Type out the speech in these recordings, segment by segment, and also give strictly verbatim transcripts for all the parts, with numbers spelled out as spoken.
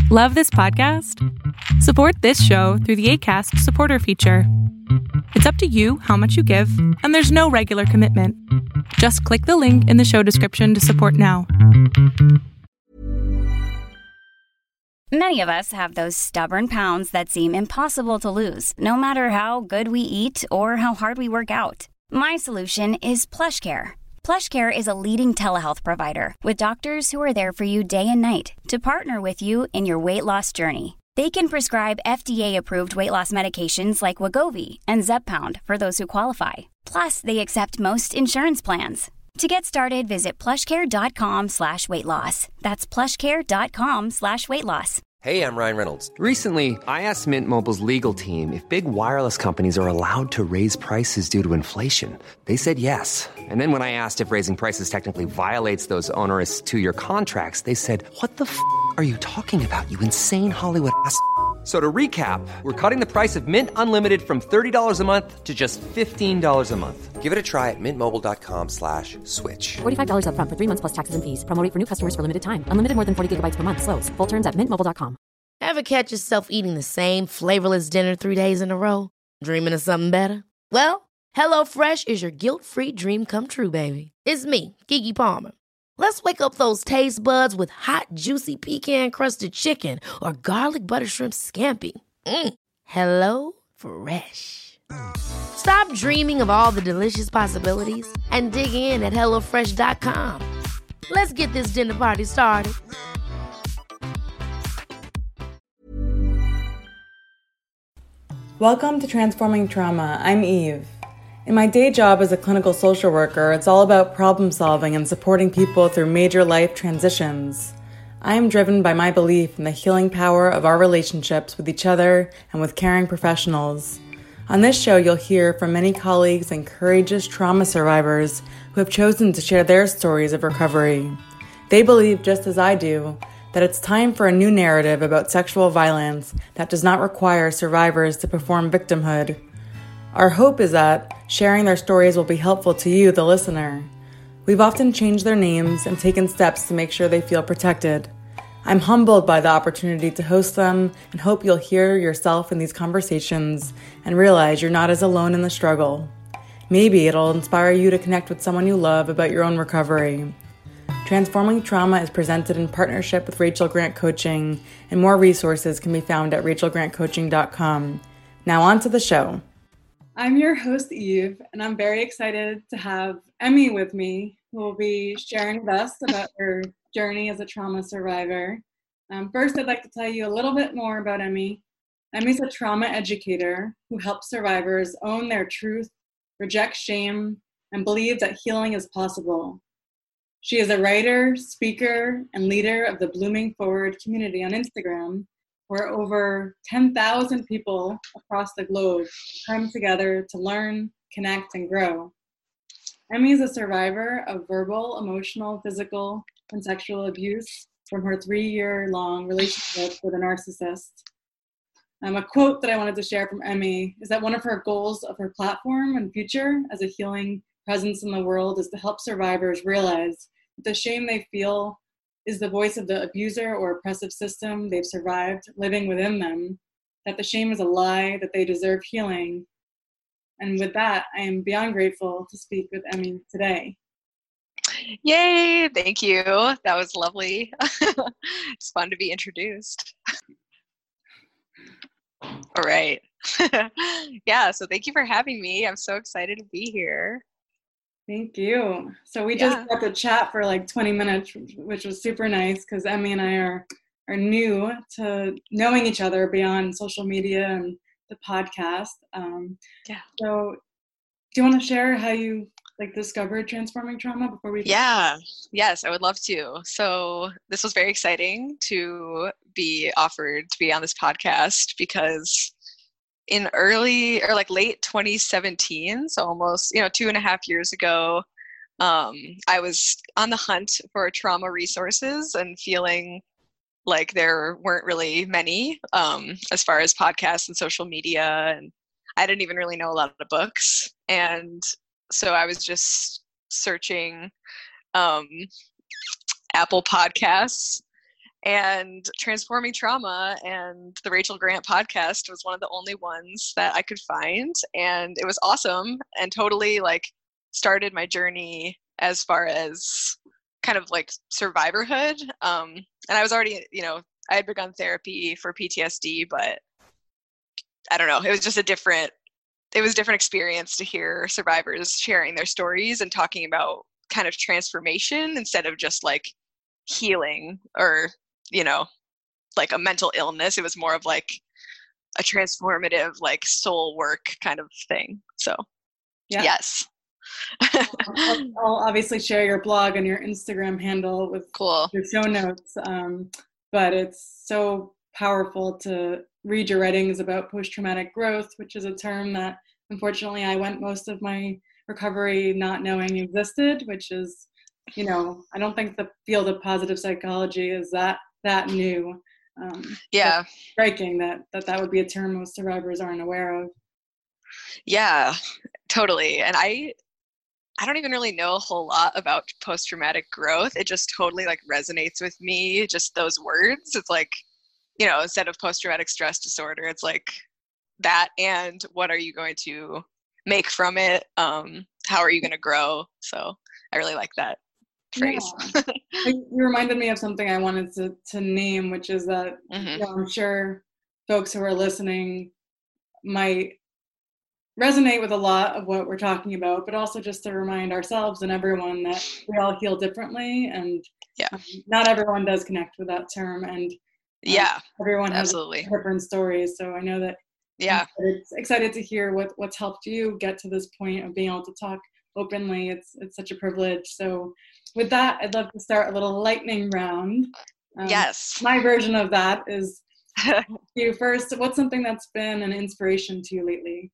Love this podcast? Support this show through the Acast supporter feature. It's up to you how much you give, and there's no regular commitment. Just click the link in the show description to support now. Many of us have those stubborn pounds that seem impossible to lose, no matter how good we eat or how hard we work out. My solution is PlushCare. PlushCare is a leading telehealth provider with doctors who are there for you day and night to partner with you in your weight loss journey. They can prescribe F D A-approved weight loss medications like Wegovy and Zepbound for those who qualify. Plus, they accept most insurance plans. To get started, visit plushcare.com slash weight loss. That's plushcare.com slash weight loss. Hey, I'm Ryan Reynolds. Recently, I asked Mint Mobile's legal team if big wireless companies are allowed to raise prices due to inflation. They said yes. And then when I asked if raising prices technically violates those onerous two-year contracts, they said, what the f*** are you talking about, you insane Hollywood ass f- So to recap, we're cutting the price of Mint Unlimited from thirty dollars a month to just fifteen dollars a month. Give it a try at mintmobile.com slash switch. forty-five dollars up front for three months plus taxes and fees. Promo rate for new customers for limited time. Unlimited more than forty gigabytes per month. Slows full terms at mint mobile dot com. Ever catch yourself eating the same flavorless dinner three days in a row? Dreaming of something better? Well, HelloFresh is your guilt-free dream come true, baby. It's me, Keke Palmer. Let's wake up those taste buds with hot, juicy pecan-crusted chicken or garlic butter shrimp scampi. Mm. Hello Fresh. Stop dreaming of all the delicious possibilities and dig in at hello fresh dot com. Let's get this dinner party started. Welcome to Transforming Trauma. I'm Eve. In my day job as a clinical social worker, it's all about problem solving and supporting people through major life transitions. I am driven by my belief in the healing power of our relationships with each other and with caring professionals. On this show, you'll hear from many colleagues and courageous trauma survivors who have chosen to share their stories of recovery. They believe, just as I do, that it's time for a new narrative about sexual violence that does not require survivors to perform victimhood. Our hope is that sharing their stories will be helpful to you, the listener. We've often changed their names and taken steps to make sure they feel protected. I'm humbled by the opportunity to host them and hope you'll hear yourself in these conversations and realize you're not as alone in the struggle. Maybe it'll inspire you to connect with someone you love about your own recovery. Transforming Trauma is presented in partnership with Rachel Grant Coaching, and more resources can be found at rachel grant coaching dot com. Now on to the show. I'm your host, Eve, and I'm very excited to have Emmy with me, who will be sharing with us about her journey as a trauma survivor. Um, first, I'd like to tell you a little bit more about Emmy. Emmy's a trauma educator who helps survivors own their truth, reject shame, and believe that healing is possible. She is a writer, speaker, and leader of the Blooming Forward community on Instagram, where over ten thousand people across the globe come together to learn, connect, and grow. Emmy is a survivor of verbal, emotional, physical, and sexual abuse from her three-year-long relationship with a narcissist. Um, a quote that I wanted to share from Emmy is that one of her goals of her platform and future as a healing presence in the world is to help survivors realize that the shame they feel is the voice of the abuser or oppressive system they've survived living within them, that the shame is a lie, that they deserve healing. And with that, I am beyond grateful to speak with Emmy today. Yay, thank you. That was lovely. It's fun to be introduced. All right. Yeah, so thank you for having me. I'm so excited to be here. Thank you. So we just Yeah. got to chat for like twenty minutes, which was super nice because Emmy and I are, are new to knowing each other beyond social media and the podcast. Um, Yeah. So do you want to share how you like discovered Transforming Trauma before we? Yeah, yes, I would love to. So this was very exciting to be offered to be on this podcast because in early or like late twenty seventeen, so almost, you know, two and a half years ago, um, I was on the hunt for trauma resources and feeling like there weren't really many um, as far as podcasts and social media. And I didn't even really know a lot of books. And so I was just searching um, Apple Podcasts And Transforming Trauma and the Rachel Grant podcast was one of the only ones that I could find. And it was awesome and totally like started my journey as far as kind of like survivorhood. Um, and I was already, you know, I had begun therapy for P T S D, but I don't know, it was just a different, it was a different experience to hear survivors sharing their stories and talking about kind of transformation instead of just like healing or, you know, like a mental illness. It was more of like a transformative, like soul work kind of thing. So, yeah. Yes. I'll, I'll obviously share your blog and your Instagram handle with cool. your show notes. Um, but it's so powerful to read your writings about post-traumatic growth, which is a term that unfortunately I went most of my recovery not knowing existed, which is, you know, I don't think the field of positive psychology is that that new. Um, yeah. Striking that, that that would be a term most survivors aren't aware of. Yeah, totally. And I, I don't even really know a whole lot about post-traumatic growth. It just totally like resonates with me. Just those words. It's like, you know, instead of post-traumatic stress disorder, it's like that. And what are you going to make from it? Um, how are you going to grow? So I really like that phrase. Yeah. You reminded me of something I wanted to, to name, which is that, mm-hmm. you know, I'm sure folks who are listening might resonate with a lot of what we're talking about, but also just to remind ourselves and everyone that we all heal differently, and yeah, um, not everyone does connect with that term, and um, yeah, everyone has absolutely different stories. So I know that yeah, I'm excited to hear what what's helped you get to this point of being able to talk openly. It's it's such a privilege. So with that, I'd love to start a little lightning round. Um, yes, my version of that is you first. What's something that's been an inspiration to you lately?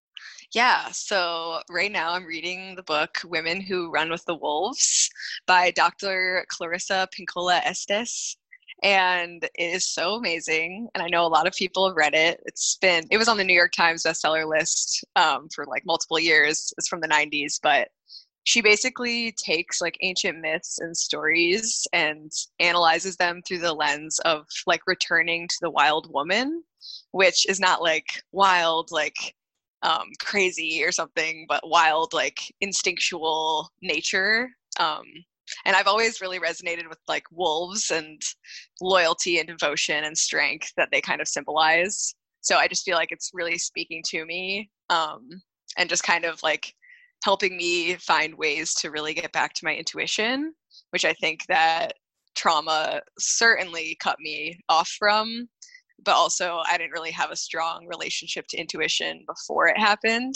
Yeah, so right now I'm reading the book Women Who Run with the Wolves by Doctor Clarissa Pinkola Estes. And it is so amazing. And I know a lot of people have read it. It's been, it was on the New York Times bestseller list um, for like multiple years. It's from the nineties, but she basically takes like ancient myths and stories and analyzes them through the lens of like returning to the wild woman, which is not like wild, like um, crazy or something, but wild, like instinctual nature. Um, and I've always really resonated with like wolves and loyalty and devotion and strength that they kind of symbolize. So I just feel like it's really speaking to me um, and just kind of like helping me find ways to really get back to my intuition, which I think that trauma certainly cut me off from. But also I didn't really have a strong relationship to intuition before it happened.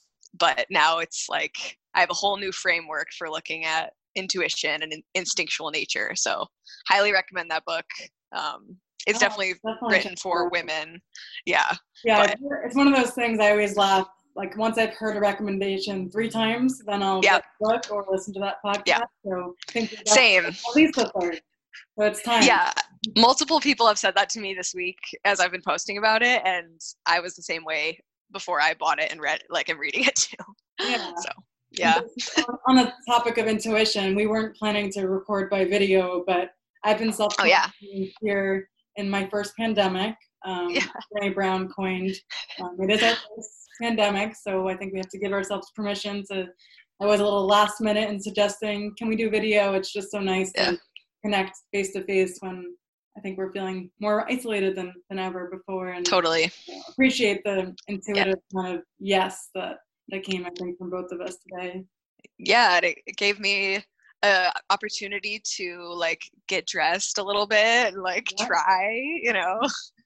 But now it's like I have a whole new framework for looking at intuition and in- instinctual nature. So highly recommend that book. Um, it's oh, definitely, definitely written for women. Yeah. Yeah. But, it's one of those things I always laugh. Like once I've heard a recommendation three times, then I'll yeah. get the book or listen to that podcast. Yeah. So same. At least the third. So it's time. Yeah. Multiple people have said that to me this week as I've been posting about it. And I was the same way before I bought it and read, like I'm reading it too. Yeah. So, yeah. On the topic of intuition, we weren't planning to record by video, but I've been self oh, yeah. here in my first pandemic. Um, yeah. Brene Brown coined. Um, it is our first pandemic, so I think we have to give ourselves permission to. I was a little last minute in suggesting, can we do video? It's just so nice yeah. to connect face to face when I think we're feeling more isolated than, than ever before. And totally you know, appreciate the intuitive yeah. kind of yes that that came, I think, from both of us today. Yeah, it, it gave me an opportunity to like get dressed a little bit and like yeah. try, you know.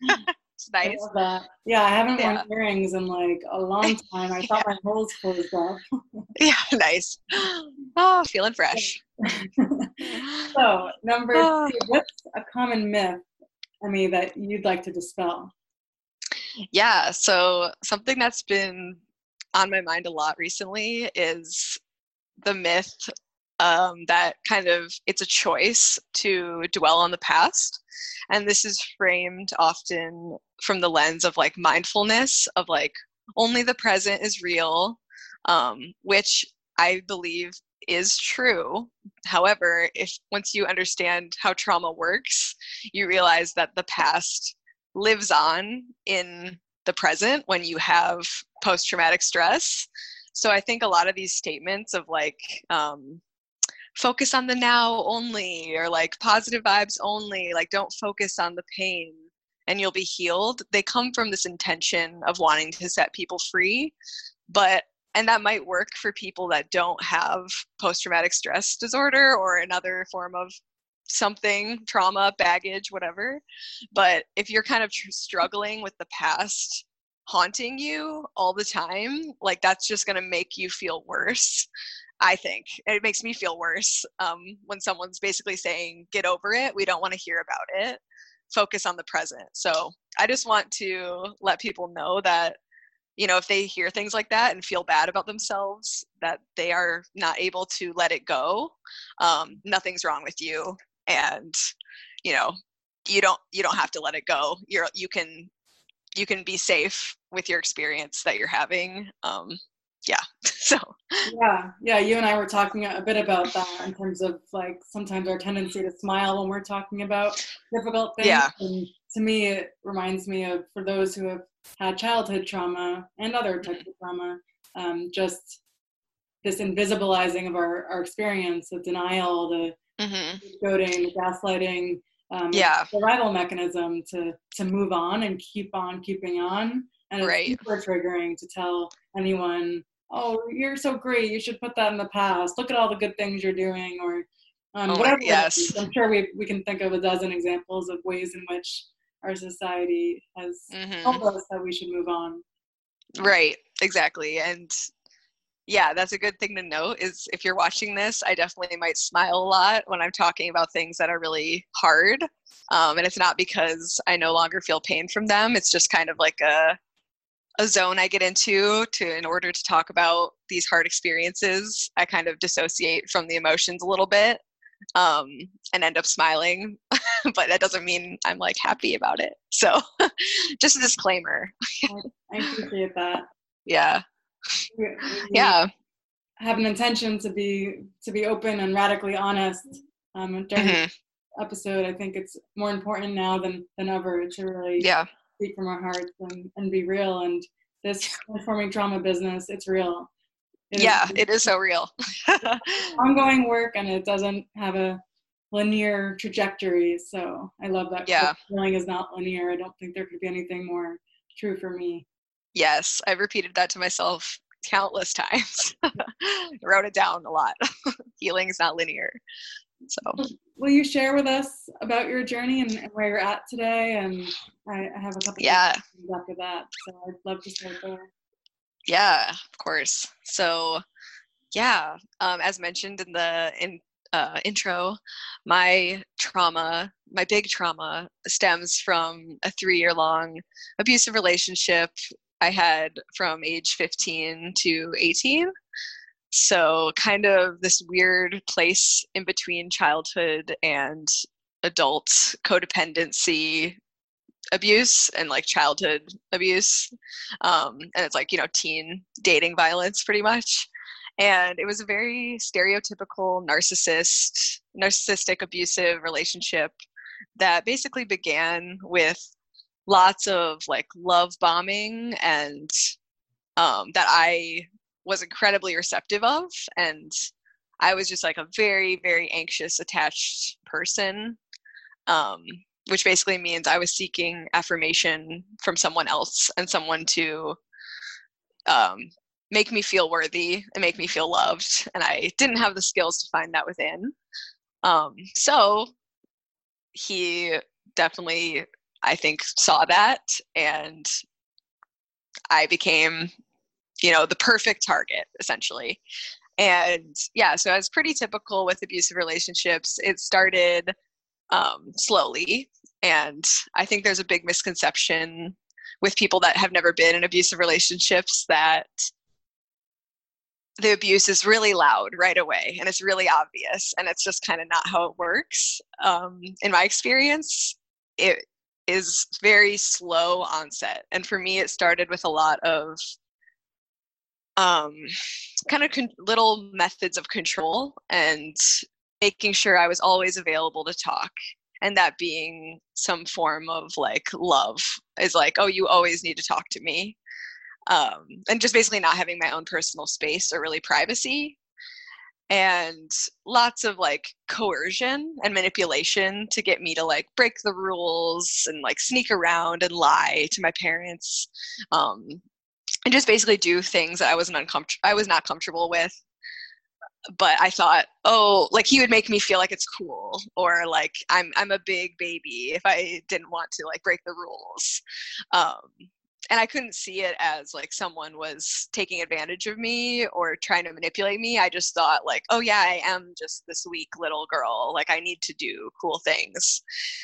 It's nice. I love that. Yeah, I haven't yeah. worn earrings in like a long time. I thought yeah. my holes closed up. Yeah, nice. Oh, feeling fresh. So, number oh. two, what's a common myth, Emmy, that you'd like to dispel? Yeah, so something that's been on my mind a lot recently is the myth um, that kind of it's a choice to dwell on the past. And this is framed often from the lens of like mindfulness of like only the present is real, um, which I believe is true. However, if once you understand how trauma works, you realize that the past lives on in the present when you have post-traumatic stress. So I think a lot of these statements of like, um, focus on the now only, or like positive vibes only, like don't focus on the pain and you'll be healed, they come from this intention of wanting to set people free. But and that might work for people that don't have post-traumatic stress disorder or another form of something, trauma, baggage, whatever. But if you're kind of tr- struggling with the past haunting you all the time, like that's just going to make you feel worse. I think it makes me feel worse um, when someone's basically saying, get over it. We don't want to hear about it. Focus on the present. So I just want to let people know that, you know, if they hear things like that and feel bad about themselves, that they are not able to let it go. Um, nothing's wrong with you. And, you know, you don't, you don't have to let it go. You're, you can, you can be safe with your experience that you're having. Um, yeah. So. Yeah. Yeah. You and I were talking a bit about that in terms of like sometimes our tendency to smile when we're talking about difficult things. Yeah. And to me, it reminds me of, for those who have had childhood trauma and other types of trauma, um, just this invisibilizing of our, our experience, the denial, the mm-hmm. goading, the gaslighting, um, yeah. survival mechanism to, to move on and keep on keeping on. And it's right. super triggering to tell anyone, oh, you're so great, you should put that in the past. Look at all the good things you're doing, or um, oh whatever. My, yes. I'm sure we we can think of a dozen examples of ways in which our society has mm-hmm. told us that we should move on. Right, exactly. And yeah, that's a good thing to note is if you're watching this, I definitely might smile a lot when I'm talking about things that are really hard. Um, and it's not because I no longer feel pain from them. It's just kind of like a a zone I get into to in order to talk about these hard experiences. I kind of dissociate from the emotions a little bit um, and end up smiling, but that doesn't mean I'm like happy about it. So just a disclaimer. I appreciate that. Yeah. We, we yeah. have an intention to be to be open and radically honest. Um, during mm-hmm. this episode, I think it's more important now than, than ever to really yeah. speak from our hearts and, and be real. And this transforming trauma business, it's real. It yeah, is, it is so real. ongoing work, and it doesn't have a linear trajectory. So I love that. Yeah. Healing is not linear. I don't think there could be anything more true for me. Yes, I've repeated that to myself countless times. Wrote it down a lot. Healing is not linear. So will you share with us about your journey and, and where you're at today? And I, I have a couple yeah. of questions after that, so I'd love to start there. Yeah, of course. So yeah, um, as mentioned in the in, uh, intro, my trauma, my big trauma stems from a three-year-long abusive relationship I had from age fifteen to eighteen. So kind of this weird place in between childhood and adult codependency abuse and like childhood abuse. Um, and it's like, you know, teen dating violence pretty much. And it was a very stereotypical narcissist, narcissistic abusive relationship that basically began with lots of like love bombing and um, that I was incredibly receptive of. And I was just like a very, very anxious, attached person, um, which basically means I was seeking affirmation from someone else and someone to um, make me feel worthy and make me feel loved. And I didn't have the skills to find that within. Um, so he definitely, I think, saw that, and I became, you know, the perfect target, essentially. And yeah, so it's pretty typical with abusive relationships. It started um, slowly. And I think there's a big misconception with people that have never been in abusive relationships that the abuse is really loud right away and it's really obvious. And it's just kind of not how it works. Um, in my experience, it is very slow onset. And for me, it started with a lot of um, kind of con- little methods of control and making sure I was always available to talk. And that being some form of like love is like, oh, you always need to talk to me. Um, and just basically not having my own personal space or really privacy. And lots of like coercion and manipulation to get me to like break the rules and like sneak around and lie to my parents. Um, and just basically do things that I wasn't uncomfortable, I was not comfortable with. But I thought, oh, like he would make me feel like it's cool, or like I'm I'm a big baby if I didn't want to like break the rules. Um, and I couldn't see it as like someone was taking advantage of me or trying to manipulate me. I just thought like, oh yeah, I am just this weak little girl. Like I need to do cool things.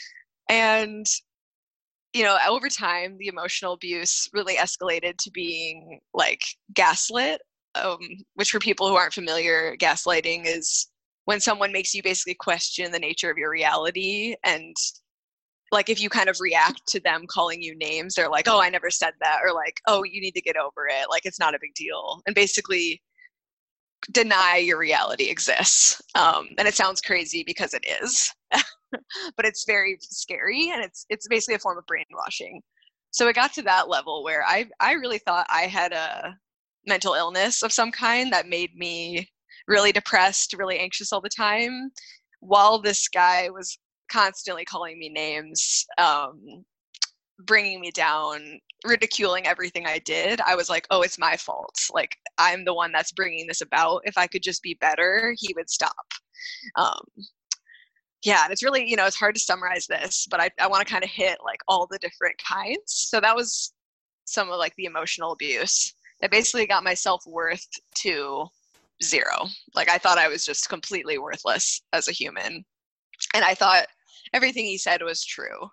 And, you know, over time, the emotional abuse really escalated to being like gaslit. Um, which for people who aren't familiar, gaslighting is when someone makes you basically question the nature of your reality. And like if you kind of react to them calling you names, they're like, oh, I never said that. Or like, oh, you need to get over it. Like it's not a big deal. And basically deny your reality exists. Um, and it sounds crazy because it is, but it's very scary. And it's it's basically a form of brainwashing. So it got to that level where I I really thought I had a mental illness of some kind that made me really depressed, really anxious all the time, while this guy was constantly calling me names, um, bringing me down, ridiculing everything I did. I was like, oh, it's my fault. Like, I'm the one that's bringing this about. If I could just be better, he would stop. Um, yeah, and it's really, you know, it's hard to summarize this, but I, I want to kind of hit like all the different kinds. So that was some of like the emotional abuse. I basically got my self-worth to zero. Like I thought I was just completely worthless as a human. And I thought everything he said was true.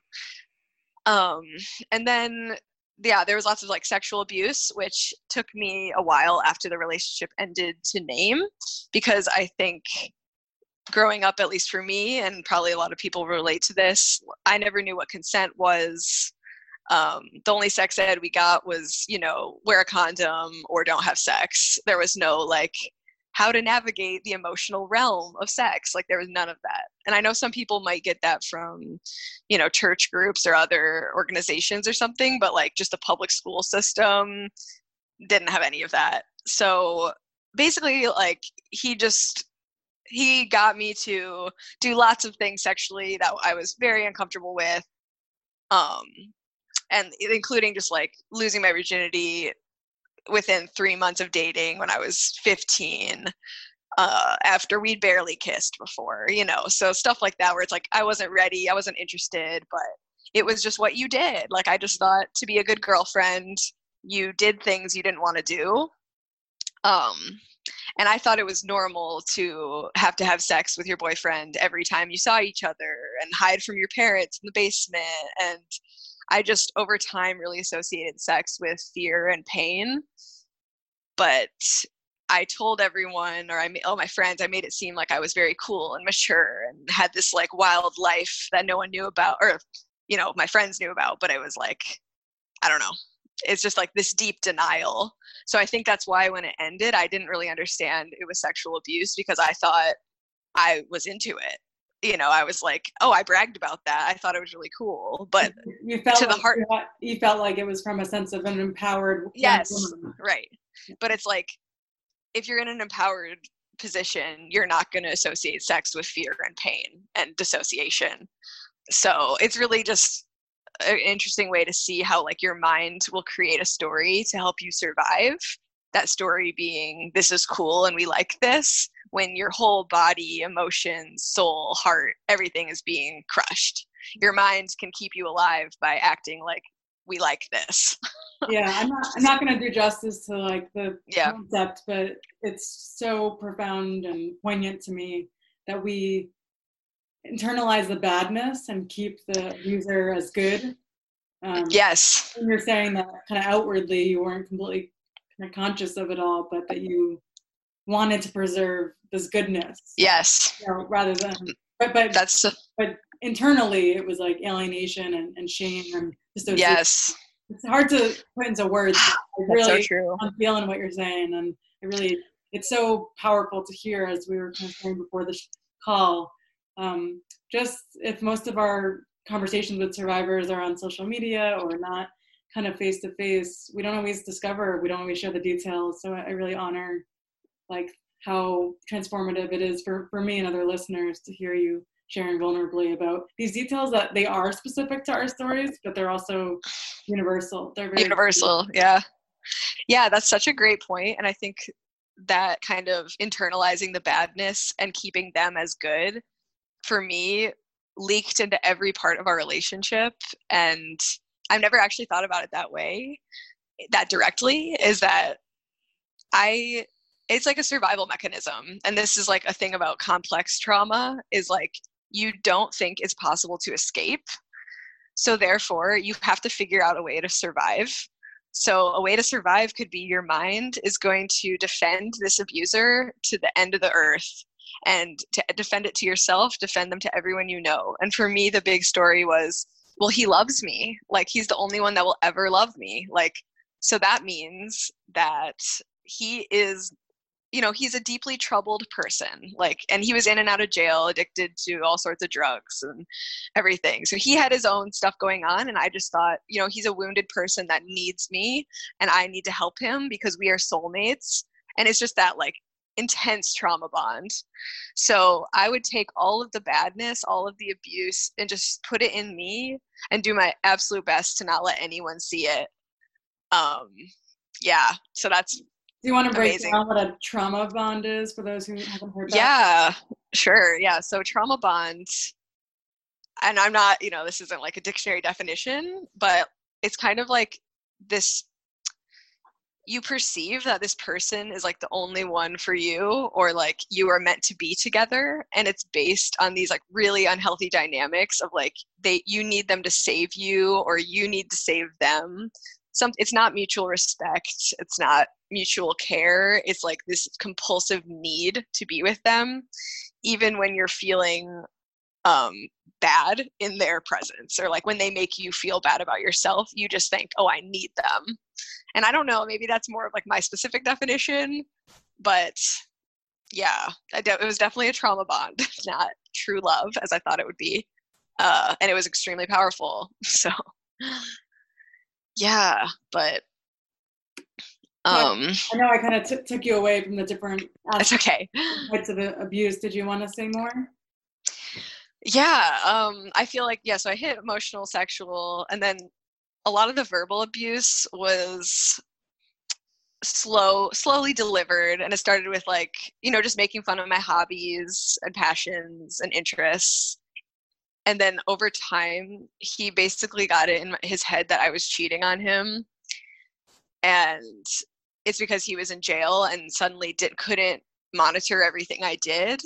Um, and then, yeah, there was lots of like sexual abuse, which took me a while after the relationship ended to name, because I think growing up, at least for me, and probably a lot of people relate to this, I never knew what consent was. Um, the only sex ed we got was, you know, wear a condom or don't have sex. There was no like how to navigate the emotional realm of sex. Like there was none of that. And I know some people might get that from, you know, church groups or other organizations or something, but like just the public school system didn't have any of that. So basically like he just, he got me to do lots of things sexually that I was very uncomfortable with. Um, And including just like losing my virginity within three months of dating when I was fifteen, uh, after we'd barely kissed before, you know, so stuff like that where it's like, I wasn't ready, I wasn't interested, but it was just what you did. Like, I just thought to be a good girlfriend, you did things you didn't want to do. Um, and I thought it was normal to have to have sex with your boyfriend every time you saw each other and hide from your parents in the basement. And I just over time really associated sex with fear and pain. But I told everyone, or I made, all my friends, I made it seem like I was very cool and mature and had this like wild life that no one knew about, or, you know, my friends knew about, but it was like, I don't know. It's just like this deep denial. So I think that's why when it ended, I didn't really understand it was sexual abuse, because I thought I was into it. You know, I was like, oh, I bragged about that. I thought it was really cool. But you felt to like the heart, you felt like it was from a sense of an empowered yes, woman. Right. But it's like, if you're in an empowered position, you're not going to associate sex with fear and pain and dissociation. So it's really just an interesting way to see how like your mind will create a story to help you survive. That story being, this is cool and we like this, when your whole body, emotions, soul, heart, everything is being crushed. Your mind can keep you alive by acting like we like this. Yeah, I'm not I'm not going to do justice to like the yeah. concept, but it's so profound and poignant to me that we internalize the badness and keep the user as good. Um, yes. And you're saying that kind of outwardly you weren't completely kind of conscious of it all, but that you wanted to preserve this goodness. Yes. You know, rather than, but but that's but internally it was like alienation and, and shame and dissociation. Yes. it's hard to put into words. I That's really, so true. I'm feeling what you're saying, and I really, it's so powerful to hear, as we were kind of saying before the call. Um, just if most of our conversations with survivors are on social media or not kind of face to face, we don't always discover, we don't always share the details. So I really honor like how transformative it is for, for me and other listeners to hear you sharing vulnerably about these details, that they are specific to our stories, but they're also universal. They're very universal. Cool. Yeah. Yeah. That's such a great point. And I think that kind of internalizing the badness and keeping them as good, for me, leaked into every part of our relationship. And I've never actually thought about it that way, that directly, is that I, it's like a survival mechanism. And this is like a thing about complex trauma, is like, you don't think it's possible to escape. So therefore you have to figure out a way to survive. So a way to survive could be your mind is going to defend this abuser to the end of the earth, and to defend it to yourself, defend them to everyone you know. And for me, the big story was, well, he loves me. Like, he's the only one that will ever love me. Like, so that means that he is, you know, he's a deeply troubled person, like, and he was in and out of jail, addicted to all sorts of drugs and everything. So he had his own stuff going on. And I just thought, you know, he's a wounded person that needs me, and I need to help him because we are soulmates. And it's just that like intense trauma bond. So I would take all of the badness, all of the abuse, and just put it in me and do my absolute best to not let anyone see it. Um, yeah. So that's, do you want to break amazing. down what a trauma bond is for those who haven't heard that? Yeah, sure. Yeah. So trauma bond, and I'm not, you know, this isn't like a dictionary definition, but it's kind of like this, you perceive that this person is like the only one for you, or like you are meant to be together. And it's based on these like really unhealthy dynamics of like, they, you need them to save you, or you need to save them. Some, it's not mutual respect. It's not mutual care. It's like this compulsive need to be with them, even when you're feeling um, bad in their presence, or like when they make you feel bad about yourself, you just think, oh, I need them. And I don't know, maybe that's more of like my specific definition, but yeah, I de- it was definitely a trauma bond, not true love as I thought it would be. Uh, and it was extremely powerful. So yeah, but um, I know I kind of t- took you away from the different it's okay. types of abuse. Did you want to say more? Yeah, um, I feel like, yeah, so I hit emotional, sexual, and then a lot of the verbal abuse was slow, slowly delivered. And it started with like, you know, just making fun of my hobbies and passions and interests. And then over time, he basically got it in his head that I was cheating on him. And it's because he was in jail and suddenly did, couldn't monitor everything I did.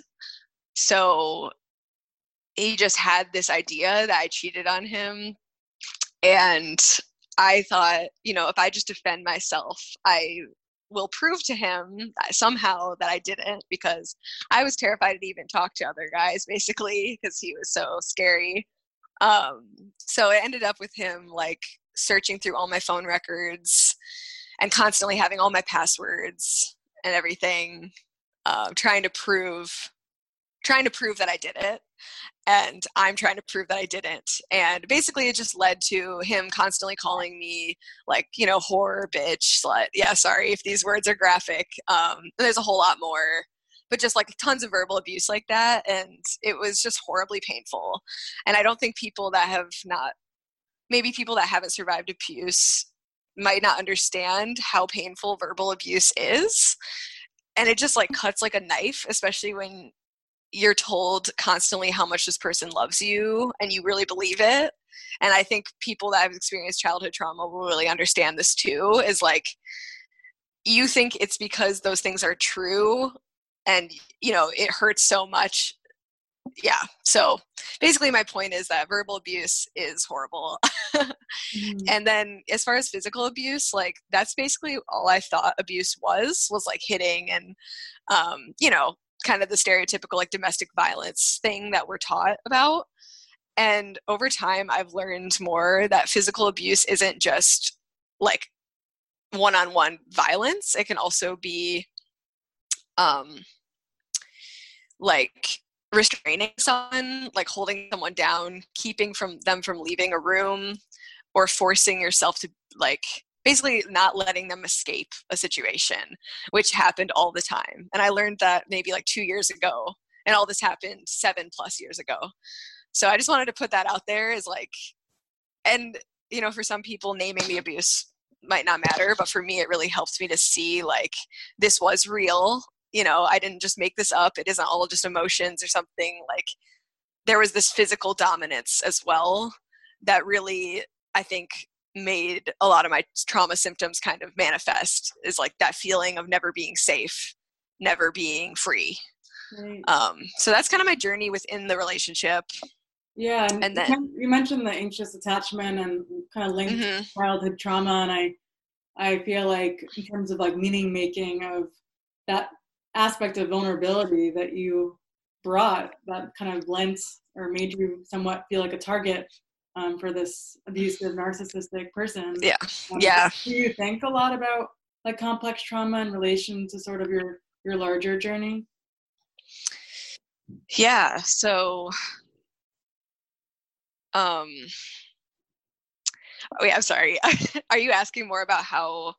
So he just had this idea that I cheated on him. And I thought, you know, if I just defend myself, I will prove to him somehow that I didn't, because I was terrified to even talk to other guys, basically, because he was so scary. Um, so it ended up with him like searching through all my phone records and constantly having all my passwords and everything, uh, trying to prove, trying to prove that I did it. And I'm trying to prove that I didn't. And basically it just led to him constantly calling me like, you know, whore, bitch, slut. Yeah, sorry if these words are graphic. Um, there's a whole lot more, but just like tons of verbal abuse like that. And it was just horribly painful. And I don't think people that have not, maybe people that haven't survived abuse might not understand how painful verbal abuse is. And it just like cuts like a knife, especially when you're told constantly how much this person loves you and you really believe it. And I think people that have experienced childhood trauma will really understand this too, is like, you think it's because those things are true and, you know, it hurts so much. Yeah. So basically my point is that verbal abuse is horrible. Mm-hmm. And then as far as physical abuse, like that's basically all I thought abuse was, was like hitting and, um, you know, kind of the stereotypical like domestic violence thing that we're taught about. And over time, I've learned more that physical abuse isn't just like one-on-one violence. It can also be um, like restraining someone, like holding someone down, keeping from them from leaving a room, or forcing yourself to like basically not letting them escape a situation, which happened all the time. And I learned that maybe like two years ago, and all this happened seven plus years ago. So I just wanted to put that out there as like, and you know, for some people naming the abuse might not matter, but for me, it really helps me to see like this was real. You know, I didn't just make this up. It isn't all just emotions or something. Like there was this physical dominance as well that really, I think, made a lot of my trauma symptoms kind of manifest, is like that feeling of never being safe, never being free. Right. Um, so that's kind of my journey within the relationship. Yeah. And, and then you mentioned the anxious attachment and kind of linked mm-hmm. to childhood trauma. And I, I feel like in terms of like meaning making of that aspect of vulnerability that you brought, that kind of lent or made you somewhat feel like a target um, for this abusive, narcissistic person. Yeah. Um, yeah. Do you think a lot about like complex trauma in relation to sort of your, your larger journey? Yeah. So, um, oh yeah, I'm sorry. Are you asking more about how,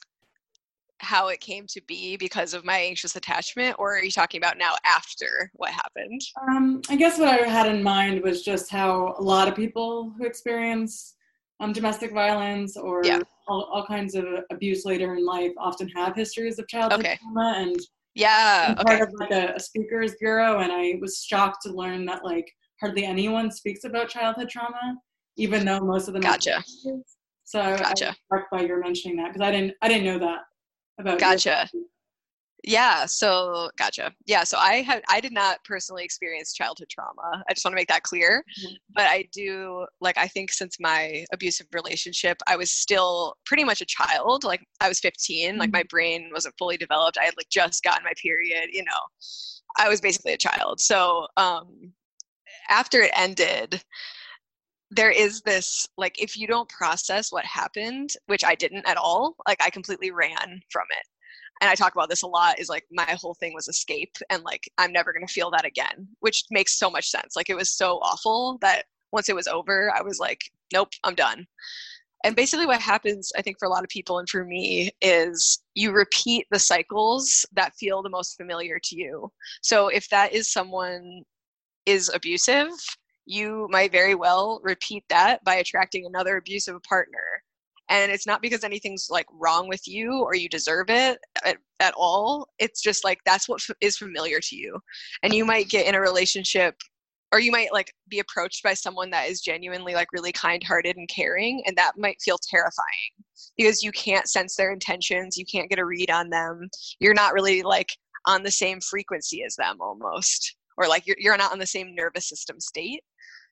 how it came to be because of my anxious attachment, or are you talking about now after what happened? Um, I guess what I had in mind was just how a lot of people who experience um, domestic violence or yeah. all, all kinds of abuse later in life often have histories of childhood okay. trauma. And yeah, I'm part okay. of like a, a speakers bureau, and I was shocked to learn that like hardly anyone speaks about childhood trauma, even though most of them. Gotcha. Are so gotcha. I was struck by your mentioning that, because I didn't I didn't know that about. Gotcha. Your- yeah. So gotcha. Yeah. So I had I did not personally experience childhood trauma. I just want to make that clear. Mm-hmm. But I do, like, I think since my abusive relationship, I was still pretty much a child. Like I was fifteen. Mm-hmm. Like my brain wasn't fully developed. I had like just gotten my period. You know, I was basically a child. So um, after it ended, there is this, like, if you don't process what happened, which I didn't at all, like I completely ran from it. And I talk about this a lot, is like my whole thing was escape, and like I'm never going to feel that again, which makes so much sense. Like it was so awful that once it was over, I was like, nope, I'm done. And basically what happens, I think, for a lot of people and for me, is you repeat the cycles that feel the most familiar to you. So if that is someone is abusive, you might very well repeat that by attracting another abusive partner. And it's not because anything's like wrong with you or you deserve it at, at all. It's just like that's what f- is familiar to you. And you might get in a relationship, or you might like be approached by someone that is genuinely like really kind-hearted and caring, and that might feel terrifying because you can't sense their intentions. You can't get a read on them. You're not really like on the same frequency as them almost, or like you're you're not on the same nervous system state.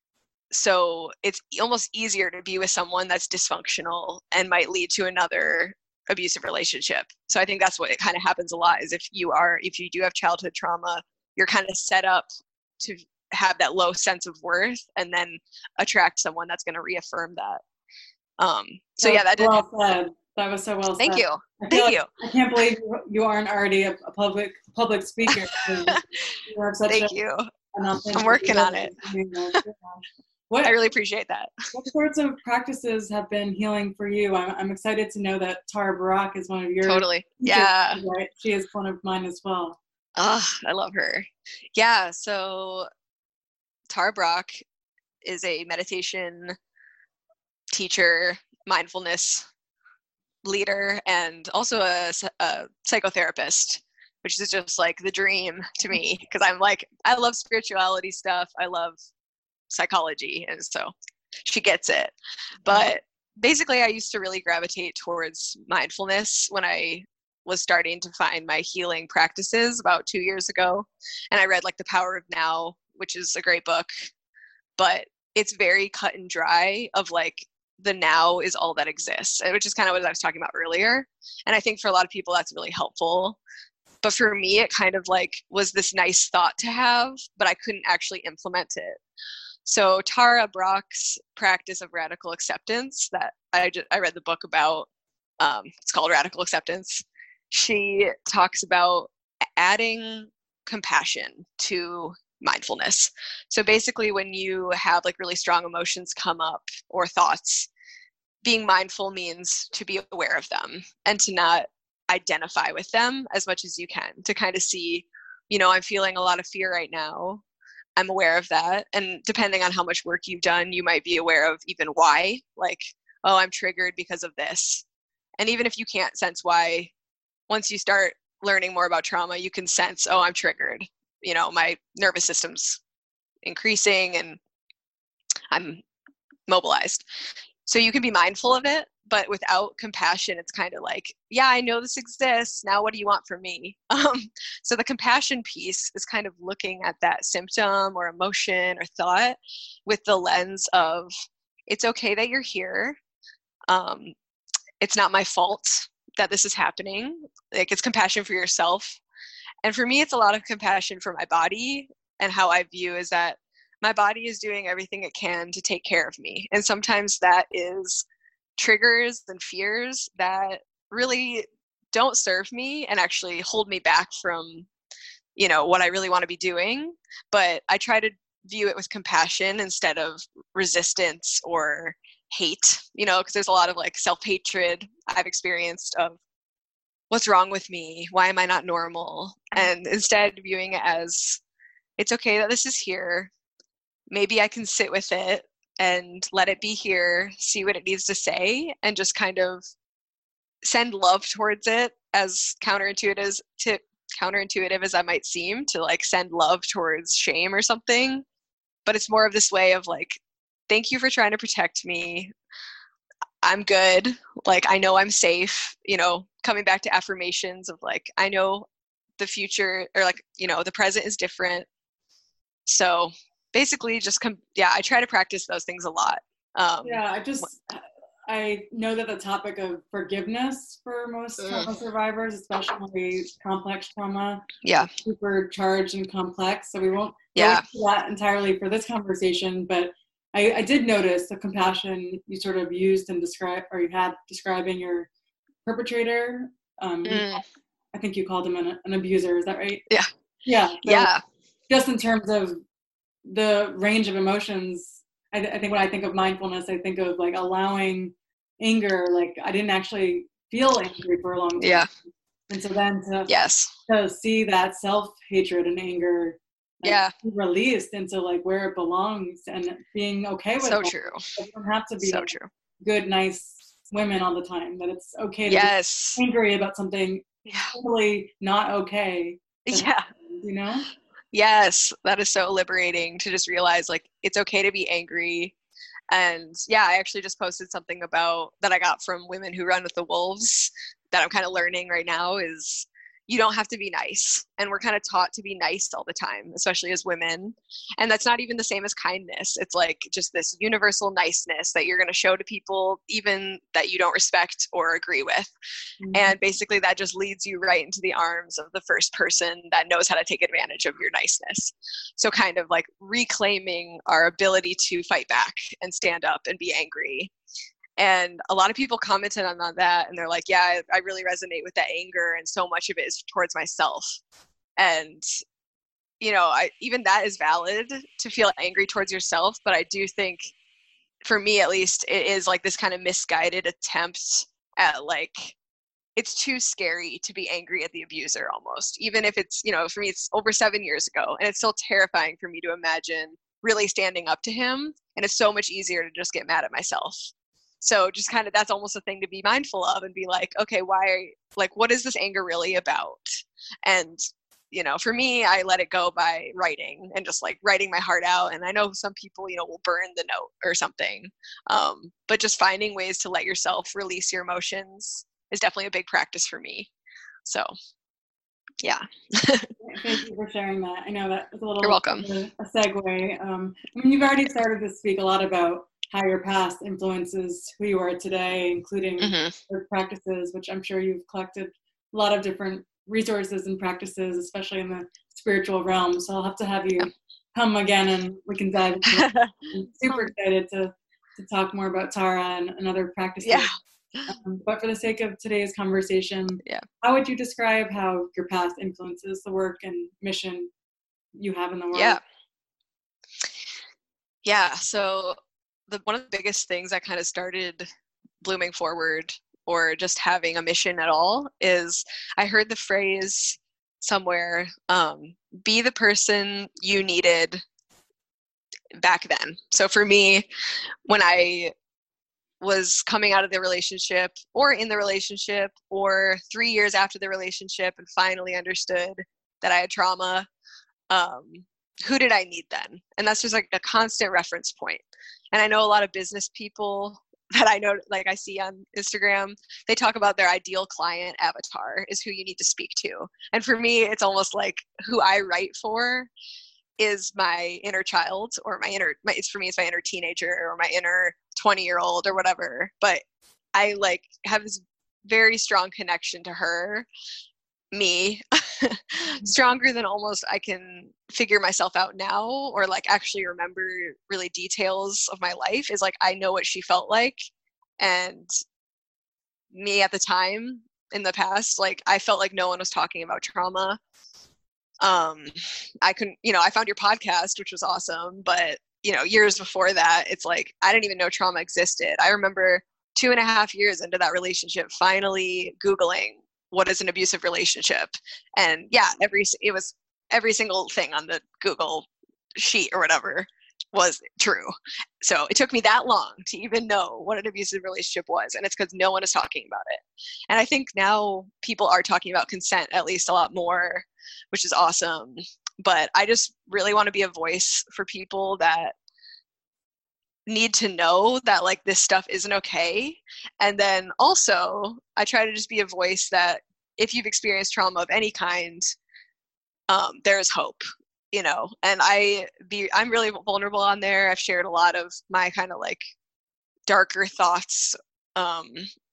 So it's almost easier to be with someone that's dysfunctional and might lead to another abusive relationship. So I think that's what it kind of happens a lot, is if you are, if you do have childhood trauma, you're kind of set up to have that low sense of worth and then attract someone that's going to reaffirm that. Um, so that yeah, that did. Well said. That was so well Thank said. you. I Thank like, you. I can't believe you aren't already a, a public public speaker. You have such Thank a, you. I'm working on it. What, I really appreciate that. What sorts of practices have been healing for you? I'm, I'm excited to know that Tara Brach is one of your totally. teachers, Yeah. Right? She is one of mine as well. Oh, I love her. Yeah. So Tara Brach is a meditation teacher, mindfulness leader, and also a, a psychotherapist, which is just like the dream to me, because I'm like, I love spirituality stuff. I love psychology, and so she gets it. But basically I used to really gravitate towards mindfulness when I was starting to find my healing practices about two years ago, and I read like The Power of Now, which is a great book, but it's very cut and dry of like the now is all that exists, which is kind of what I was talking about earlier. And I think for a lot of people that's really helpful, but for me it kind of like was this nice thought to have, but I couldn't actually implement it. So Tara Brach's practice of radical acceptance that I, just, I read the book about, um, it's called Radical Acceptance. She talks about adding compassion to mindfulness. So basically when you have like really strong emotions come up or thoughts, being mindful means to be aware of them and to not identify with them as much as you can, to kind of see, you know, I'm feeling a lot of fear right now. I'm aware of that. And depending on how much work you've done, you might be aware of even why, like, oh, I'm triggered because of this. And even if you can't sense why, once you start learning more about trauma, you can sense, oh, I'm triggered. You know, my nervous system's increasing and I'm mobilized. So you can be mindful of it, but without compassion, it's kind of like, yeah, I know this exists. Now what do you want from me? Um, so the compassion piece is kind of looking at that symptom or emotion or thought with the lens of, it's okay that you're here. Um, it's not my fault that this is happening. Like, it's compassion for yourself. And for me, it's a lot of compassion for my body, and how I view is that my body is doing everything it can to take care of me. And sometimes that is triggers and fears that really don't serve me and actually hold me back from, you know, what I really want to be doing. But I try to view it with compassion instead of resistance or hate, you know, because there's a lot of like self-hatred I've experienced of what's wrong with me? Why am I not normal? And instead viewing it as, it's okay that this is here. Maybe I can sit with it and let it be here, see what it needs to say, and just kind of send love towards it, as counterintuitive as, to, counterintuitive as that might seem, to like send love towards shame or something. But it's more of this way of like, thank you for trying to protect me. I'm good. Like, I know I'm safe, you know, coming back to affirmations of like, I know the future, or like, you know, the present is different. So basically just come, yeah, I try to practice those things a lot. Um, yeah, I just, I know that the topic of forgiveness for most trauma survivors, especially complex trauma, yeah, is super charged and complex. So we won't yeah. go into that entirely for this conversation, but I, I did notice the compassion you sort of used and described, or you had describing your perpetrator. Um, mm. I think you called him an, an abuser. Is that right? Yeah. Yeah. So yeah. Just in terms of the range of emotions, I, th- I think when I think of mindfulness, I think of like allowing anger. Like, I didn't actually feel angry for a long time. Yeah. And so then to, yes. to see that self-hatred and anger, like, yeah, released into like where it belongs, and being okay with so it. true. It don't have to be so true. Good, nice women all the time. That it's okay to yes. be angry about something yeah. totally not okay. Yeah. Happens, you know? Yes, that is so liberating to just realize like it's okay to be angry. And yeah, I actually just posted something about that I got from Women Who Run with the Wolves that I'm kind of learning right now is you don't have to be nice. And we're kind of taught to be nice all the time, especially as women. And that's not even the same as kindness. It's like just this universal niceness that you're going to show to people, even that you don't respect or agree with. Mm-hmm. And basically that just leads you right into the arms of the first person that knows how to take advantage of your niceness. So kind of like reclaiming our ability to fight back and stand up and be angry. And a lot of people commented on that, and they're like, yeah, I, I really resonate with that anger, and so much of it is towards myself. And, you know, I, even that is valid to feel angry towards yourself, but I do think, for me at least, it is like this kind of misguided attempt at like, it's too scary to be angry at the abuser almost, even if it's, you know, for me, it's over seven years ago, and it's still terrifying for me to imagine really standing up to him, and it's so much easier to just get mad at myself. So just kind of, that's almost a thing to be mindful of and be like, okay, why, like, what is this anger really about? And, you know, for me, I let it go by writing and just like writing my heart out. And I know some people, you know, will burn the note or something. Um, but just finding ways to let yourself release your emotions is definitely a big practice for me. So, yeah. Thank you for sharing that. I know that was a little You're welcome. A, a segue. Um, I mean, you've already started to speak a lot about how your past influences who you are today, including mm-hmm. your practices, which I'm sure you've collected a lot of different resources and practices, especially in the spiritual realm. So I'll have to have you come again and we can dive into it. I'm super excited to, to talk more about Tara and, and other practices. Yeah. Um, but for the sake of today's conversation, yeah. how would you describe how your past influences the work and mission you have in the world? Yeah. Yeah. So the one of the biggest things that kind of started Blooming Forward, or just having a mission at all, is I heard the phrase somewhere, um, be the person you needed back then. So for me, when I was coming out of the relationship or in the relationship or three years after the relationship and finally understood that I had trauma, um, who did I need then? And that's just like a constant reference point. And I know a lot of business people that I know, like I see on Instagram, they talk about their ideal client avatar is who you need to speak to. And for me, it's almost like who I write for is my inner child, or my inner, my, it's for me, it's my inner teenager or my inner twenty year old or whatever. But I like have this very strong connection to her, me, stronger than almost I can figure myself out now, or like actually remember really details of my life. Is like, I know what she felt like. And me at the time in the past, like I felt like no one was talking about trauma. Um, I couldn't, you know, I found your podcast, which was awesome, but you know, years before that, it's like, I didn't even know trauma existed. I remember two and a half years into that relationship, finally Googling what is an abusive relationship. And yeah, every, it was every single thing on the Google sheet or whatever was true. So it took me that long to even know what an abusive relationship was. And it's because no one is talking about it. And I think now people are talking about consent at least a lot more, which is awesome. But I just really want to be a voice for people that need to know that like this stuff isn't okay. And then also I try to just be a voice that if you've experienced trauma of any kind, um, there is hope, you know, and I be, I'm really vulnerable on there. I've shared a lot of my kind of like darker thoughts, um,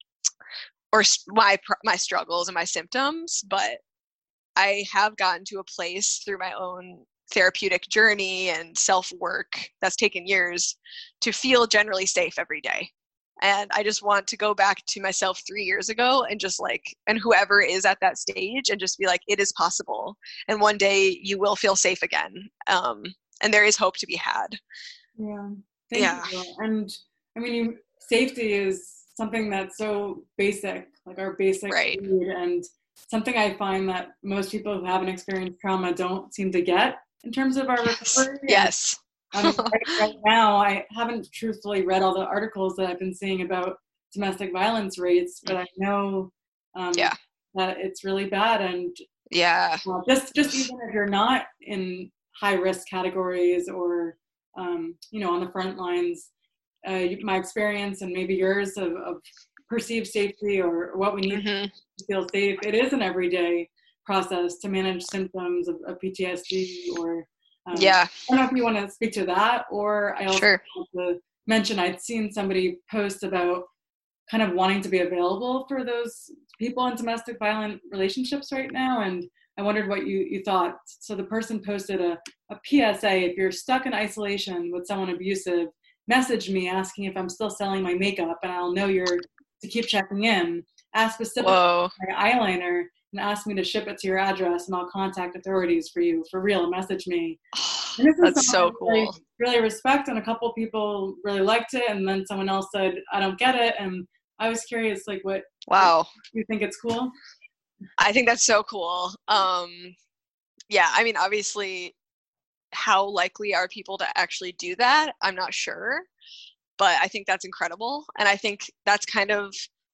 or my, my struggles and my symptoms, but I have gotten to a place through my own therapeutic journey and self-work that's taken years to feel generally safe every day. And I just want to go back to myself three years ago and just like, and whoever is at that stage and just be like, it is possible. And one day you will feel safe again. Um, and there is hope to be had. Yeah. Thank yeah. you. And I mean, you, safety is something that's so basic, like our basic right. need, and something I find that most people who haven't experienced trauma don't seem to get in terms of our recovery. Yes. And, um, right, right now, I haven't truthfully read all the articles that I've been seeing about domestic violence rates, but I know um, yeah. that it's really bad. And yeah, uh, just just even if you're not in high risk categories or um, you know, on the front lines, uh, my experience and maybe yours of, of perceived safety or what we need mm-hmm. to feel safe, it is an everyday process to manage symptoms of, of P T S D or um, yeah. I don't know if you want to speak to that, or I also sure. want to mention I'd seen somebody post about kind of wanting to be available for those people in domestic violent relationships right now, and I wondered what you, you thought. So the person posted a, a P S A: if you're stuck in isolation with someone abusive, message me asking if I'm still selling my makeup, and I'll know you're to keep checking in. Ask specifically Whoa. for my eyeliner and ask me to ship it to your address, and I'll contact authorities for you. For real, message me. And this That's so cool. Really, really respect, and a couple people really liked it, and then someone else said, I don't get it, and I was curious, like, what, wow. what, you think it's cool? I think that's so cool. Um, yeah, I mean, obviously, how likely are people to actually do that? I'm not sure, but I think that's incredible. And I think that's kind of,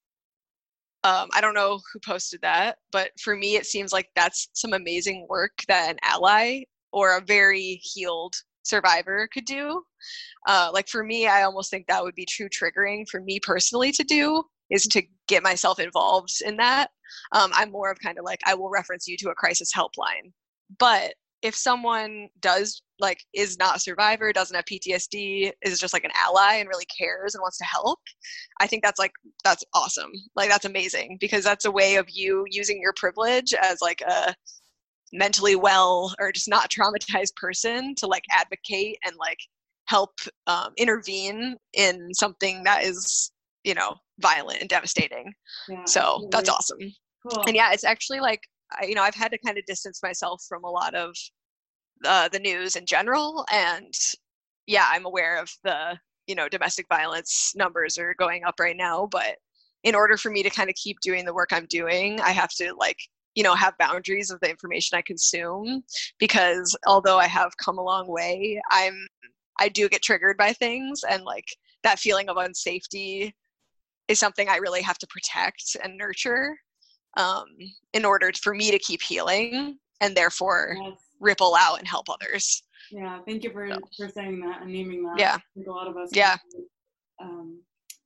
um, I don't know who posted that, but for me, it seems like that's some amazing work that an ally or a very healed survivor could do. Uh, like for me, I almost think that would be true triggering for me personally to do, is to get myself involved in that. Um, I'm more of kind of like, I will reference you to a crisis helpline. But if someone does, like, is not a survivor, doesn't have P T S D, is just like an ally and really cares and wants to help, I think that's like, that's awesome. Like, that's amazing, because that's a way of you using your privilege as like a, mentally well or just not traumatized person to like advocate and like help um, intervene in something that is, you know, violent and devastating. Yeah, so absolutely. That's awesome. Cool. And yeah, it's actually like, I, you know, I've had to kind of distance myself from a lot of uh, the news in general. And yeah, I'm aware of the, you know, domestic violence numbers are going up right now. But in order for me to kind of keep doing the work I'm doing, I have to like, you know, have boundaries of the information I consume, because although I have come a long way, I'm, I do get triggered by things, and like that feeling of unsafety is something I really have to protect and nurture um, in order for me to keep healing and therefore yes. ripple out and help others. Yeah. Thank you for, so. for saying that and naming that. Yeah. I think a lot of us. Yeah. Um,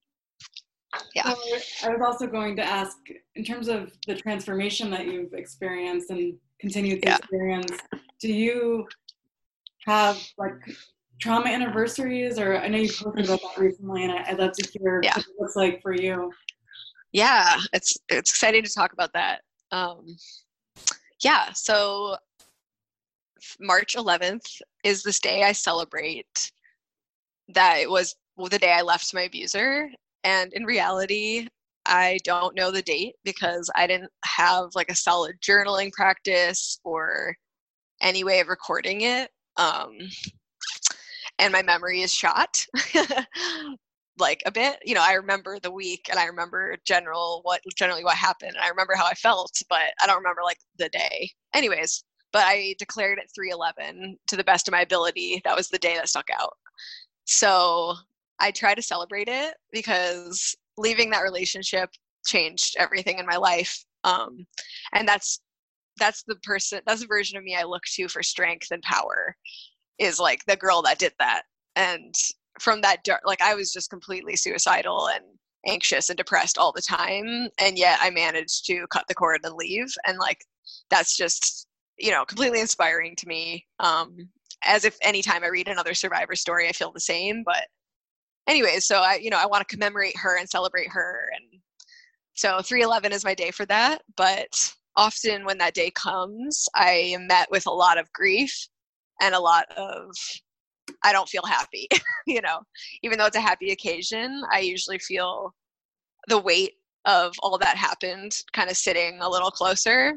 yeah. So I was also going to ask, in terms of the transformation that you've experienced and continue to yeah. experience, do you have like trauma anniversaries, or I know you posted about that recently, and I, I'd love to hear yeah. what it looks like for you. Yeah, it's it's exciting to talk about that. Um, yeah, so March eleventh is this day I celebrate that it was the day I left my abuser, and in reality, I don't know the date because I didn't have like a solid journaling practice or any way of recording it. Um, and my memory is shot like a bit. You know, I remember the week and I remember general what generally what happened, and I remember how I felt, but I don't remember like the day. Anyways, but I declared at three eleven to the best of my ability. That was the day that stuck out. So I try to celebrate it because leaving that relationship changed everything in my life. Um, and that's that's the person, that's the version of me I look to for strength and power, is like the girl that did that. And from that dark, like I was just completely suicidal and anxious and depressed all the time, and yet I managed to cut the cord and leave. And like that's just, you know, completely inspiring to me. Um, as if anytime I read another survivor story, I feel the same. But anyways, so I, you know, I want to commemorate her and celebrate her. And so three eleven is my day for that. But often when that day comes, I am met with a lot of grief and a lot of, I don't feel happy, you know, even though it's a happy occasion, I usually feel the weight of all that happened kind of sitting a little closer.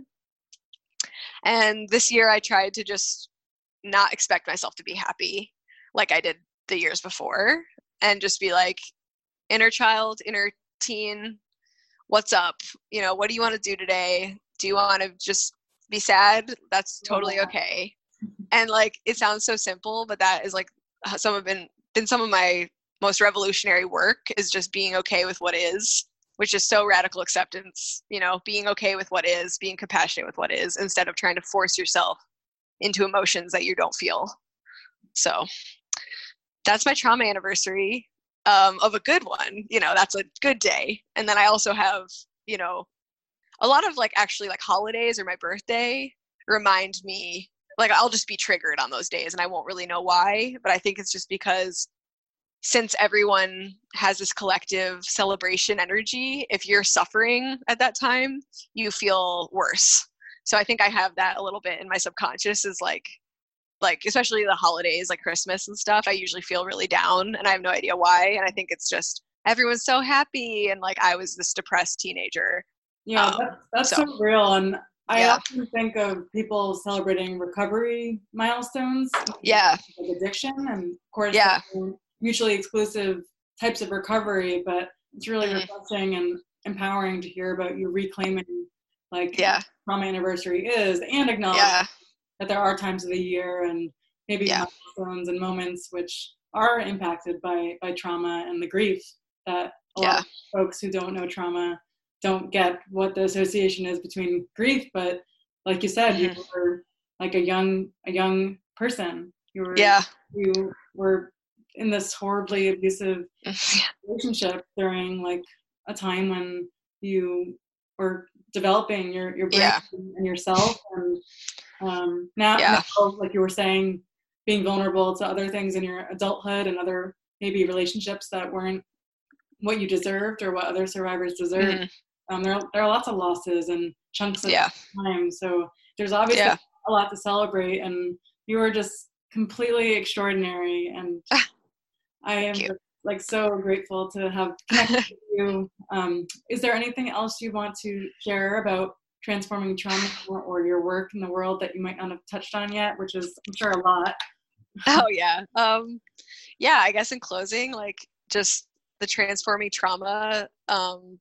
And this year I tried to just not expect myself to be happy like I did the years before, and just be like, inner child, inner teen, what's up? You know, what do you want to do today? Do you want to just be sad? That's totally okay. And like, it sounds so simple, but that is like some of been, been some of my most revolutionary work, is just being okay with what is, which is so radical acceptance, you know, being okay with what is, being compassionate with what is, instead of trying to force yourself into emotions that you don't feel. So that's my trauma anniversary um, of a good one. You know, that's a good day. And then I also have, you know, a lot of like actually like holidays or my birthday remind me, like I'll just be triggered on those days and I won't really know why, but I think it's just because since everyone has this collective celebration energy, if you're suffering at that time, you feel worse. So I think I have that a little bit in my subconscious, is like, like, especially the holidays, like Christmas and stuff, I usually feel really down and I have no idea why. And I think it's just, everyone's so happy. And like, I was this depressed teenager. Yeah, um, that's, that's so, so real. And I yeah. often think of people celebrating recovery milestones. Yeah. Like addiction, and of course, yeah. mutually exclusive types of recovery, but it's really mm-hmm. refreshing and empowering to hear about you reclaiming like yeah. trauma anniversary is, and acknowledge yeah. that there are times of the year and maybe yeah. milestones and moments which are impacted by, by trauma and the grief that a yeah. lot of folks who don't know trauma don't get what the association is between grief. But like you said, mm-hmm. you were like a young, a young person. You were, yeah. you were in this horribly abusive relationship during like a time when you were developing your, your brain yeah. and yourself. And um, now, yeah. now, like you were saying, being vulnerable to other things in your adulthood and other maybe relationships that weren't what you deserved or what other survivors deserved. Mm-hmm. Um, there, there are lots of losses and chunks of yeah. time. So there's obviously yeah. a lot to celebrate, and you are just completely extraordinary. And I am just, like so grateful to have connected with you. Um, is there anything else you want to share about transforming trauma or, or your work in the world that you might not have touched on yet, which is, I'm sure, a lot? Oh yeah. Um, yeah, I guess in closing, like just the transforming trauma um,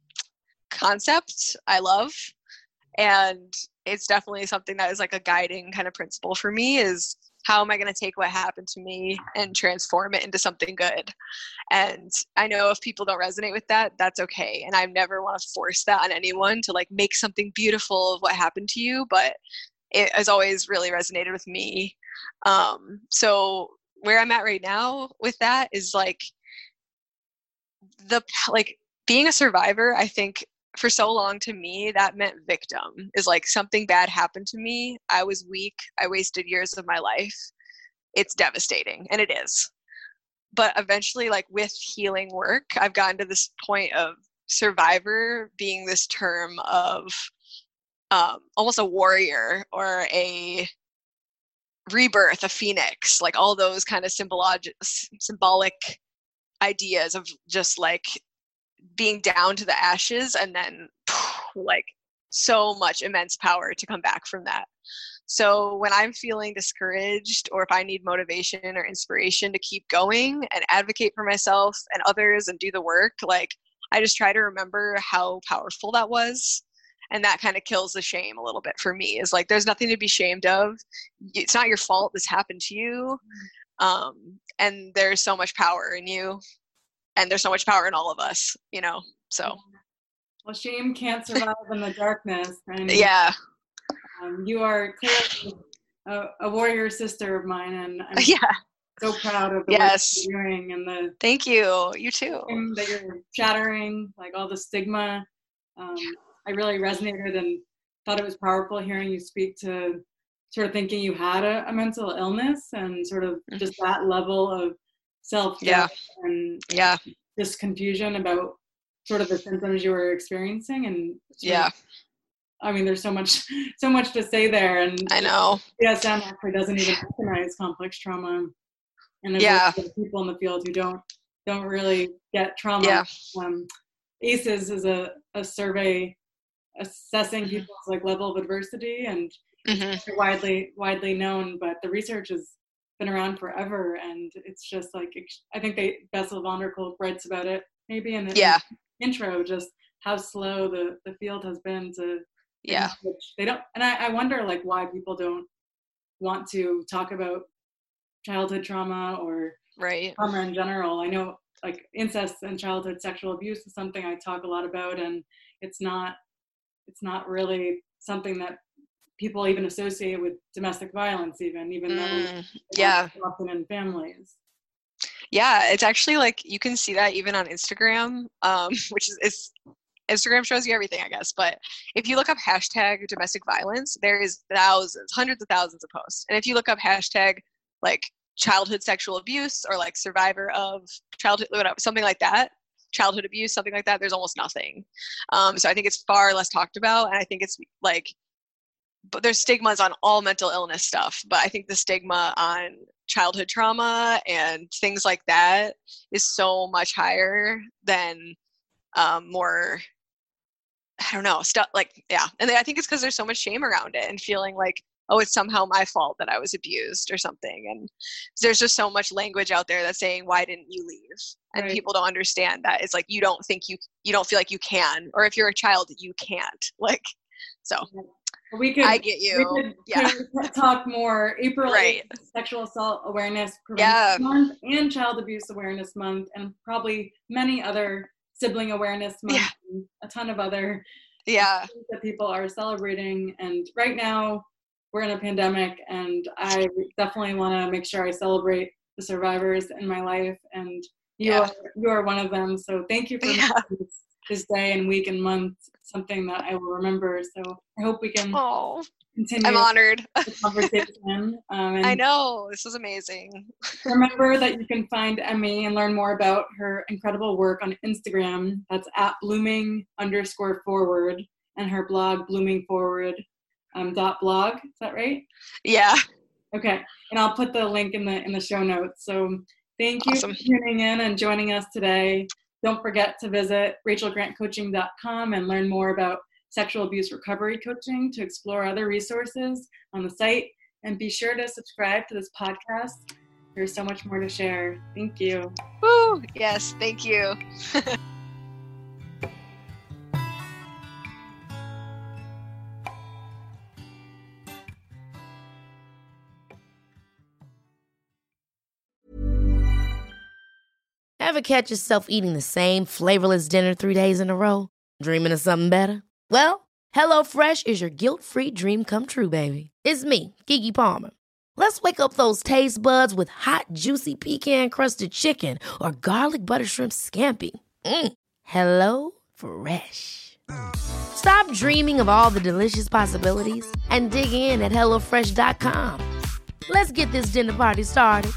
concept I love. And it's definitely something that is like a guiding kind of principle for me is how am I going to take what happened to me and transform it into something good? And I know if people don't resonate with that, that's okay. And I never want to force that on anyone to like make something beautiful of what happened to you, but it has always really resonated with me. Um, so where I'm at right now with that is like the, like being a survivor, I think for so long to me, that meant victim is like something bad happened to me. I was weak. I wasted years of my life. It's devastating, and it is. But eventually, like with healing work, I've gotten to this point of survivor being this term of um, almost a warrior or a rebirth, a phoenix, like all those kind of symbologic, symbolic ideas of just like being down to the ashes and then like so much immense power to come back from that. So when I'm feeling discouraged or if I need motivation or inspiration to keep going and advocate for myself and others and do the work, like I just try to remember how powerful that was. And that kind of kills the shame a little bit for me is like, there's nothing to be ashamed of. It's not your fault this happened to you. Um, and there's so much power in you. And there's so much power in all of us, you know, so. Well, shame can't survive in the darkness. And yeah. Um, you are clearly a, a warrior sister of mine, and I'm yeah. so proud of the yes. work you're doing and the thank you. You too. that you're shattering, like all the stigma. Um, I really resonated and thought it was powerful hearing you speak to sort of thinking you had a, a mental illness and sort of just that level of self-doubt yeah. and yeah. just confusion about sort of the symptoms you were experiencing. And yeah. of, I mean, there's so much, so much to say there. And I know. D S M actually doesn't even recognize complex trauma. And there's yeah. a lot of people in the field who don't, don't really get trauma. Yeah. Um, A C Es is a, a survey assessing mm-hmm. people's like level of adversity, and mm-hmm. it's widely, widely known, but the research has been around forever. And it's just like, I think they, Bessel van der Kolk writes about it maybe in the yeah. intro, just how slow the, the field has been to, yeah. They don't, and I, I wonder like why people don't want to talk about childhood trauma or right. trauma in general. I know like incest and childhood sexual abuse is something I talk a lot about, and it's not, it's not really something that people even associate with domestic violence, even, even mm, though yeah. often in families. Yeah, it's actually like, you can see that even on Instagram, um, which is, it's, Instagram shows you everything, I guess. But if you look up hashtag domestic violence, there is thousands, hundreds of thousands of posts. And if you look up hashtag like childhood sexual abuse or like survivor of childhood, whatever, something like that, childhood abuse, something like that, there's almost nothing. Um, so I think it's far less talked about. And I think it's like, but there's stigmas on all mental illness stuff. But I think the stigma on childhood trauma and things like that is so much higher than um, more, I don't know, stuff like, yeah. And I think it's because there's so much shame around it and feeling like, oh, it's somehow my fault that I was abused or something. And there's just so much language out there that's saying, why didn't you leave? And right. people don't understand that. It's like, you don't think you, you don't feel like you can, or if you're a child, you can't. Like, so we could, I get you. We could, yeah. could talk more. April right. is Sexual Assault Awareness Prevention yeah. Month and Child Abuse Awareness Month, and probably many other Sibling Awareness Month, yeah. and a ton of other yeah. things that people are celebrating. And right now we're in a pandemic, and I definitely want to make sure I celebrate the survivors in my life, and you yeah. are you are one of them. So thank you for yeah. this, this day and week and month, something that I will remember. So I hope we can oh, continue. I'm honored. The conversation. Um, and I know, this was amazing. remember that you can find Emmy and learn more about her incredible work on Instagram. That's at blooming underscore forward, and her blog Blooming Forward. um, dot blog. Is that right? Yeah. Okay. And I'll put the link in the in the show notes. So thank you Awesome. for tuning in and joining us today. Don't forget to visit rachel grant coaching dot com and learn more about sexual abuse recovery coaching to explore other resources on the site. And be sure to subscribe to this podcast. There's so much more to share. Thank you. Woo! Yes, thank you. Ever catch yourself eating the same flavorless dinner three days in a row? Dreaming of something better? Well, HelloFresh is your guilt-free dream come true, baby. It's me, Keke Palmer. Let's wake up those taste buds with hot, juicy pecan-crusted chicken or garlic butter shrimp scampi. Mm. Hello Fresh. Stop dreaming of all the delicious possibilities and dig in at hello fresh dot com. Let's get this dinner party started.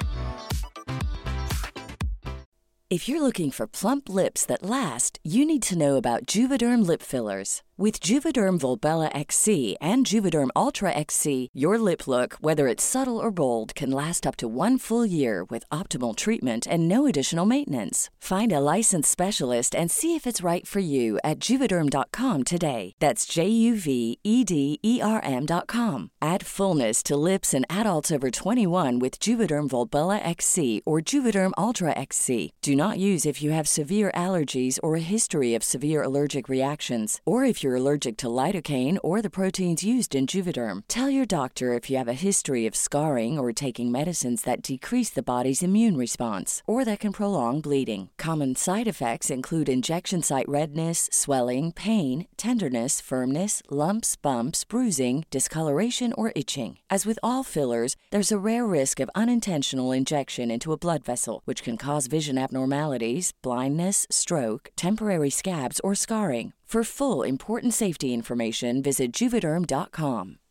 If you're looking for plump lips that last, you need to know about Juvederm lip fillers. With Juvederm Volbella X C and Juvederm Ultra X C, your lip look, whether it's subtle or bold, can last up to one full year with optimal treatment and no additional maintenance. Find a licensed specialist and see if it's right for you at Juvederm dot com today. That's J U V E D E R M dot com. Add fullness to lips in adults over twenty-one with Juvederm Volbella X C or Juvederm Ultra X C. Do not use if you have severe allergies or a history of severe allergic reactions, or if you're allergic to lidocaine or the proteins used in Juvederm. Tell your doctor if you have a history of scarring or taking medicines that decrease the body's immune response or that can prolong bleeding. Common side effects include injection site redness, swelling, pain, tenderness, firmness, lumps, bumps, bruising, discoloration, or itching. As with all fillers, there's a rare risk of unintentional injection into a blood vessel, which can cause vision abnormalities, blindness, stroke, temporary scabs, or scarring. For full important safety information, visit Juvederm dot com.